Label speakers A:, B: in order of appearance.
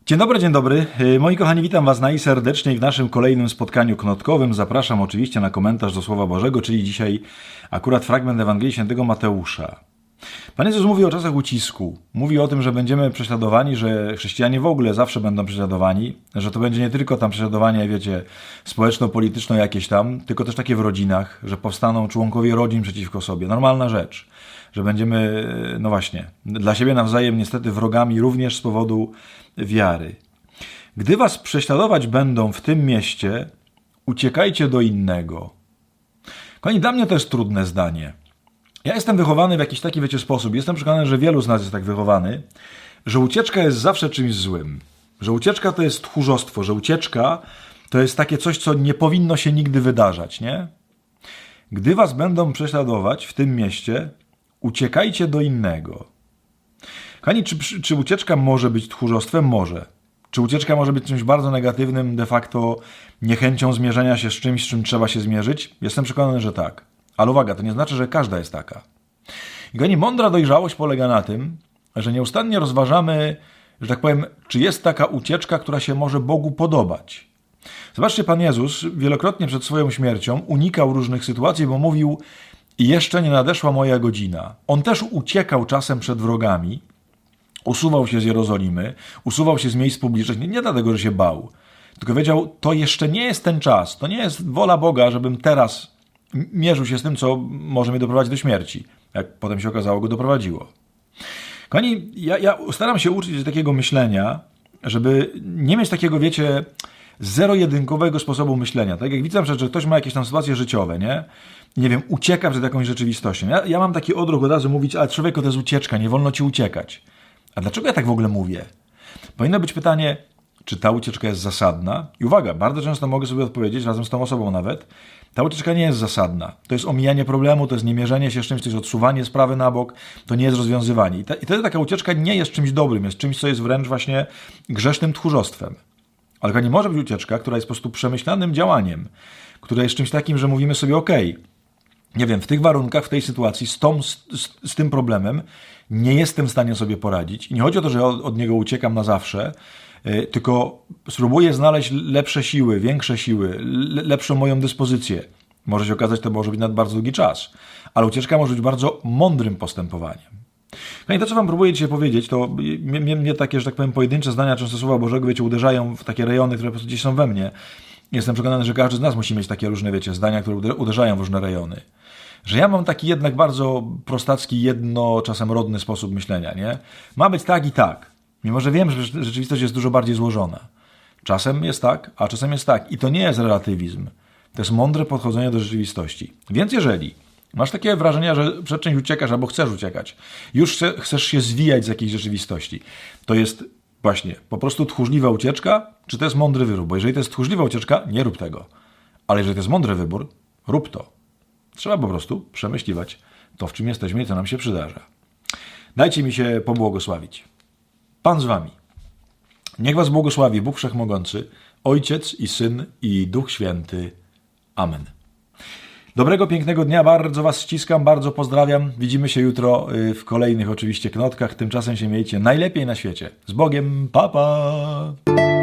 A: Dzień dobry. Moi kochani, witam Was najserdeczniej w naszym kolejnym spotkaniu knotkowym. Zapraszam oczywiście na komentarz do Słowa Bożego, czyli dzisiaj akurat fragment Ewangelii Świętego Mateusza. Pan Jezus mówi o czasach ucisku. Mówi o tym, że będziemy prześladowani, że chrześcijanie w ogóle zawsze będą prześladowani, że to będzie nie tylko tam prześladowanie, wiecie, społeczno-polityczne jakieś tam, tylko też takie w rodzinach, że powstaną członkowie rodzin przeciwko sobie. Normalna rzecz. Że będziemy, no właśnie, dla siebie nawzajem niestety wrogami również z powodu wiary. Gdy was prześladować będą w tym mieście, uciekajcie do innego. Kochani, dla mnie to jest trudne zdanie. Ja jestem wychowany w jakiś taki, wiecie, sposób. Jestem przekonany, że wielu z nas jest tak wychowany, że ucieczka jest zawsze czymś złym. Że ucieczka to jest tchórzostwo, że ucieczka to jest takie coś, co nie powinno się nigdy wydarzać, nie? Gdy was będą prześladować w tym mieście, uciekajcie do innego. Kochani, czy ucieczka może być tchórzostwem? Może. Czy ucieczka może być czymś bardzo negatywnym, de facto niechęcią zmierzenia się z czymś, z czym trzeba się zmierzyć? Jestem przekonany, że tak. Ale uwaga, to nie znaczy, że każda jest taka. I kochani, mądra dojrzałość polega na tym, że nieustannie rozważamy, że tak powiem, czy jest taka ucieczka, która się może Bogu podobać. Zobaczcie, Pan Jezus wielokrotnie przed swoją śmiercią unikał różnych sytuacji, bo mówił: i jeszcze nie nadeszła moja godzina. On też uciekał czasem przed wrogami, usuwał się z Jerozolimy, usuwał się z miejsc publicznych, nie dlatego, że się bał, tylko wiedział, to jeszcze nie jest ten czas, to nie jest wola Boga, żebym teraz mierzył się z tym, co może mnie doprowadzić do śmierci. Jak potem się okazało, go doprowadziło. Kochani, ja staram się uczyć takiego myślenia, żeby nie mieć takiego, wiecie, zero-jedynkowego sposobu myślenia. Tak jak widzę, że ktoś ma jakieś tam sytuacje życiowe, nie wiem, ucieka przed jakąś rzeczywistością. Ja mam taki odruch od razu mówić, ale człowieku, to jest ucieczka, nie wolno ci uciekać. A dlaczego ja tak w ogóle mówię? Powinno być pytanie, czy ta ucieczka jest zasadna? I uwaga, bardzo często mogę sobie odpowiedzieć, razem z tą osobą nawet, ta ucieczka nie jest zasadna. To jest omijanie problemu, to jest niemierzenie się z czymś, to jest odsuwanie sprawy na bok, to nie jest rozwiązywanie. I wtedy taka ucieczka nie jest czymś dobrym, jest czymś, co jest wręcz właśnie grzesznym tchórzostwem. Ale nie może być ucieczka, która jest po prostu przemyślanym działaniem, która jest czymś takim, że mówimy sobie, okej, nie wiem, w tych warunkach, w tej sytuacji, z tym problemem nie jestem w stanie sobie poradzić. I nie chodzi o to, że od niego uciekam na zawsze, tylko spróbuję znaleźć lepsze siły, większe siły, lepszą moją dyspozycję. Może się okazać, to może być nawet bardzo długi czas. Ale ucieczka może być bardzo mądrym postępowaniem. No i to, co wam próbuję dzisiaj powiedzieć, to mnie takie, że tak powiem, pojedyncze zdania często Słowa Bożego, wiecie, uderzają w takie rejony, które po prostu gdzieś są we mnie. Jestem przekonany, że każdy z nas musi mieć takie różne, wiecie, zdania, które uderzają w różne rejony. Że ja mam taki jednak bardzo prostacki, czasem rodny sposób myślenia, nie? Ma być tak i tak. Mimo że wiem, że rzeczywistość jest dużo bardziej złożona. Czasem jest tak, a czasem jest tak. I to nie jest relatywizm. To jest mądre podchodzenie do rzeczywistości. Więc jeżeli masz takie wrażenie, że przed czymś uciekasz albo chcesz uciekać, już chcesz się zwijać z jakiejś rzeczywistości, to jest właśnie po prostu tchórzliwa ucieczka, czy to jest mądry wybór? Bo jeżeli to jest tchórzliwa ucieczka, nie rób tego. Ale jeżeli to jest mądry wybór, rób to. Trzeba po prostu przemyśliwać to, w czym jesteśmy i co nam się przydarza. Dajcie mi się pobłogosławić. Pan z wami. Niech was błogosławi Bóg Wszechmogący, Ojciec i Syn i Duch Święty. Amen. Dobrego, pięknego dnia. Bardzo was ściskam, bardzo pozdrawiam. Widzimy się jutro w kolejnych oczywiście knotkach. Tymczasem się miejcie najlepiej na świecie. Z Bogiem. Pa, pa!